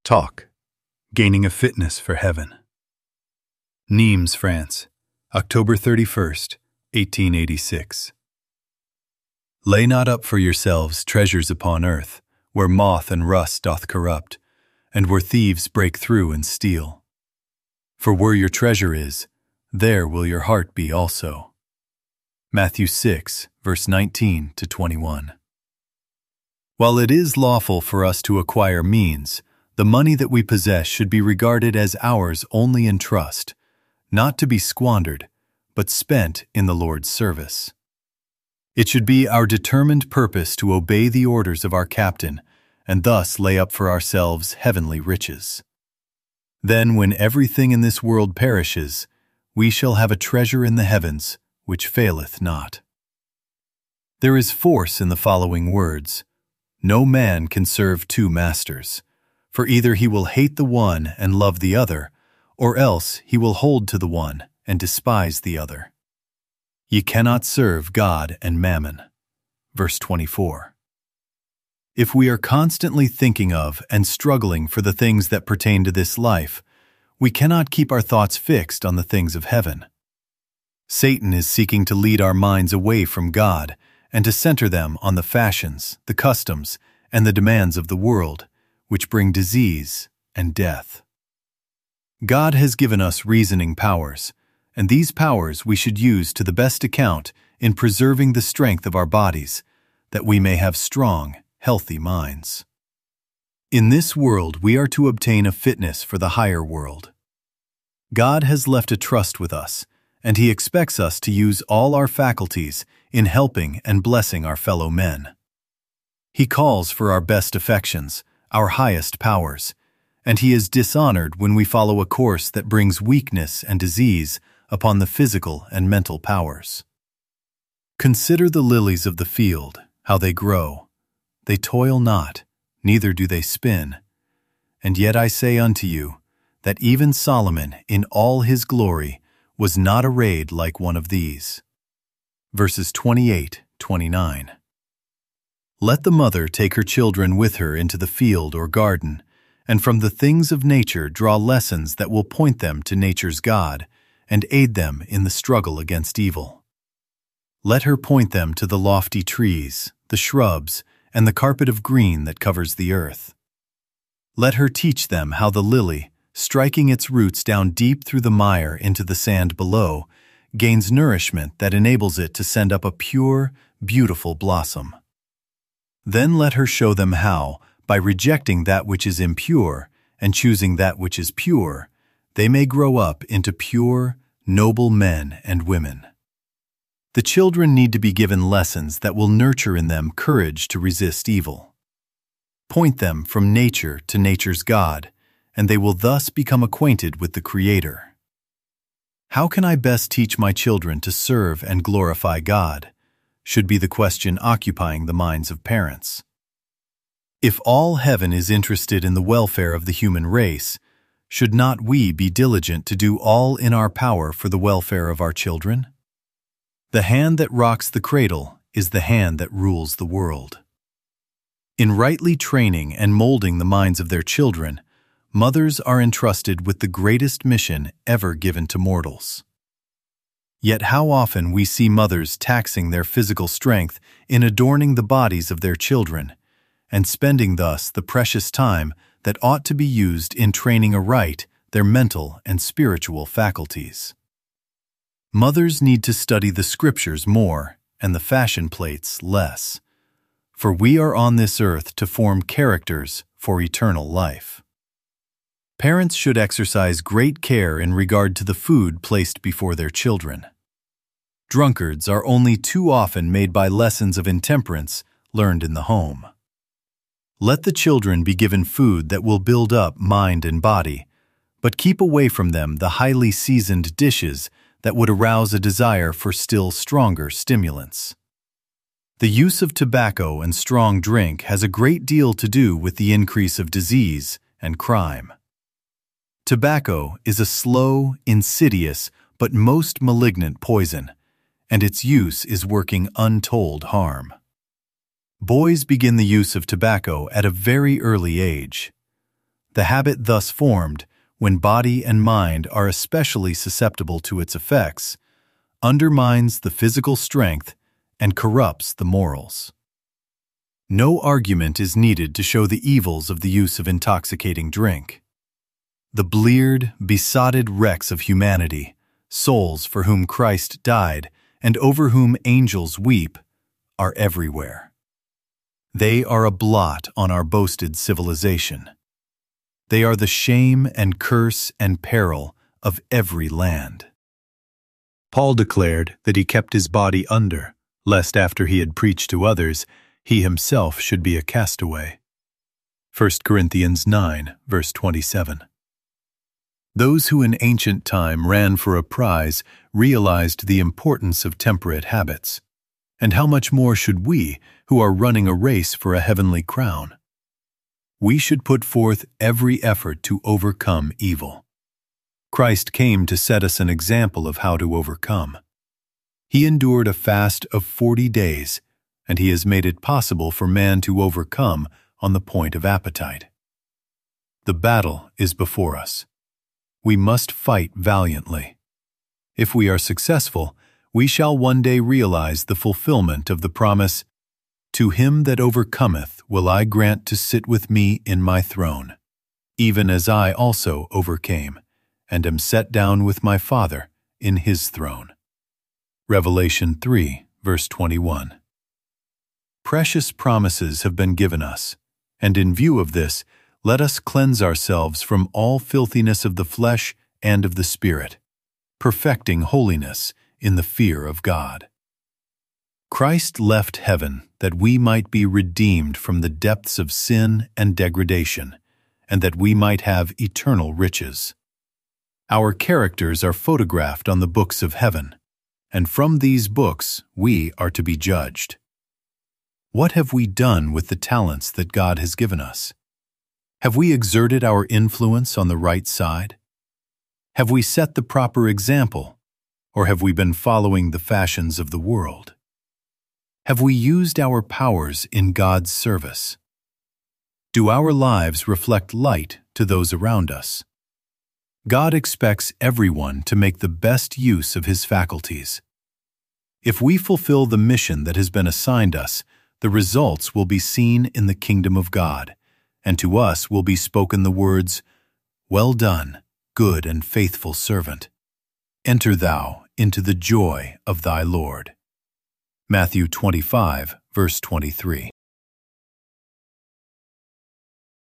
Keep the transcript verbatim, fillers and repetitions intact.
Talk, Gaining a Fitness for Heaven. Nimes, France, October thirty-first, eighteen eighty-six. Lay not up for yourselves treasures upon earth, where moth and rust doth corrupt, and where thieves break through and steal. For where your treasure is, there will your heart be also. Matthew six, verse nineteen to twenty-one. While it is lawful for us to acquire means, the money that we possess should be regarded as ours only in trust, not to be squandered, but spent in the Lord's service. It should be our determined purpose to obey the orders of our captain, and thus lay up for ourselves heavenly riches. Then, when everything in this world perishes, we shall have a treasure in the heavens, which faileth not. There is force in the following words: no man can serve two masters, for either he will hate the one and love the other, or else he will hold to the one and despise the other. Ye cannot serve God and mammon. Verse twenty-four. If we are constantly thinking of and struggling for the things that pertain to this life, we cannot keep our thoughts fixed on the things of heaven. Satan is seeking to lead our minds away from God and to center them on the fashions, the customs, and the demands of the world, which bring disease and death. God has given us reasoning powers, and these powers we should use to the best account in preserving the strength of our bodies, that we may have strong, healthy minds. In this world we are to obtain a fitness for the higher world. God has left a trust with us, and He expects us to use all our faculties in helping and blessing our fellow men. He calls for our best affections, our highest powers, and He is dishonored when we follow a course that brings weakness and disease upon the physical and mental powers. Consider the lilies of the field, how they grow. They toil not, neither do they spin. And yet I say unto you, that even Solomon in all his glory was not arrayed like one of these. Verses twenty-eight, twenty-nine. Let the mother take her children with her into the field or garden, and from the things of nature draw lessons that will point them to nature's God and aid them in the struggle against evil. Let her point them to the lofty trees, the shrubs, and the carpet of green that covers the earth. Let her teach them how the lily, striking its roots down deep through the mire into the sand below, gains nourishment that enables it to send up a pure, beautiful blossom. Then let her show them how, by rejecting that which is impure and choosing that which is pure, they may grow up into pure, noble men and women. The children need to be given lessons that will nurture in them courage to resist evil. Point them from nature to nature's God, and they will thus become acquainted with the Creator. How can I best teach my children to serve and glorify God? Should be the question occupying the minds of parents. If all heaven is interested in the welfare of the human race, should not we be diligent to do all in our power for the welfare of our children? The hand that rocks the cradle is the hand that rules the world. In rightly training and molding the minds of their children, mothers are entrusted with the greatest mission ever given to mortals. Yet how often we see mothers taxing their physical strength in adorning the bodies of their children, and spending thus the precious time that ought to be used in training aright their mental and spiritual faculties. Mothers need to study the Scriptures more and the fashion plates less, for we are on this earth to form characters for eternal life. Parents should exercise great care in regard to the food placed before their children. Drunkards are only too often made by lessons of intemperance learned in the home. Let the children be given food that will build up mind and body, but keep away from them the highly seasoned dishes that would arouse a desire for still stronger stimulants. The use of tobacco and strong drink has a great deal to do with the increase of disease and crime. Tobacco is a slow, insidious, but most malignant poison, and its use is working untold harm. Boys begin the use of tobacco at a very early age. The habit thus formed, when body and mind are especially susceptible to its effects, undermines the physical strength and corrupts the morals. No argument is needed to show the evils of the use of intoxicating drink. The bleared, besotted wrecks of humanity, souls for whom Christ died and over whom angels weep, are everywhere. They are a blot on our boasted civilization. They are the shame and curse and peril of every land. Paul declared that he kept his body under, lest after he had preached to others, he himself should be a castaway. First Corinthians nine, verse twenty-seven. Those who in ancient time ran for a prize realized the importance of temperate habits. And how much more should we, who are running a race for a heavenly crown? We should put forth every effort to overcome evil. Christ came to set us an example of how to overcome. He endured a fast of forty days, and he has made it possible for man to overcome on the point of appetite. The battle is before us. We must fight valiantly. If we are successful, we shall one day realize the fulfillment of the promise, "To him that overcometh will I grant to sit with me in my throne, even as I also overcame, and am set down with my Father in his throne." Revelation three, verse twenty-one. Precious promises have been given us, and in view of this, let us cleanse ourselves from all filthiness of the flesh and of the spirit, perfecting holiness in the fear of God. Christ left heaven that we might be redeemed from the depths of sin and degradation, and that we might have eternal riches. Our characters are photographed on the books of heaven, and from these books we are to be judged. What have we done with the talents that God has given us? Have we exerted our influence on the right side? Have we set the proper example, or have we been following the fashions of the world? Have we used our powers in God's service? Do our lives reflect light to those around us? God expects everyone to make the best use of his faculties. If we fulfill the mission that has been assigned us, the results will be seen in the kingdom of God, and to us will be spoken the words, "Well done, good and faithful servant. Enter thou into the joy of thy Lord." Matthew twenty-five, verse twenty-three.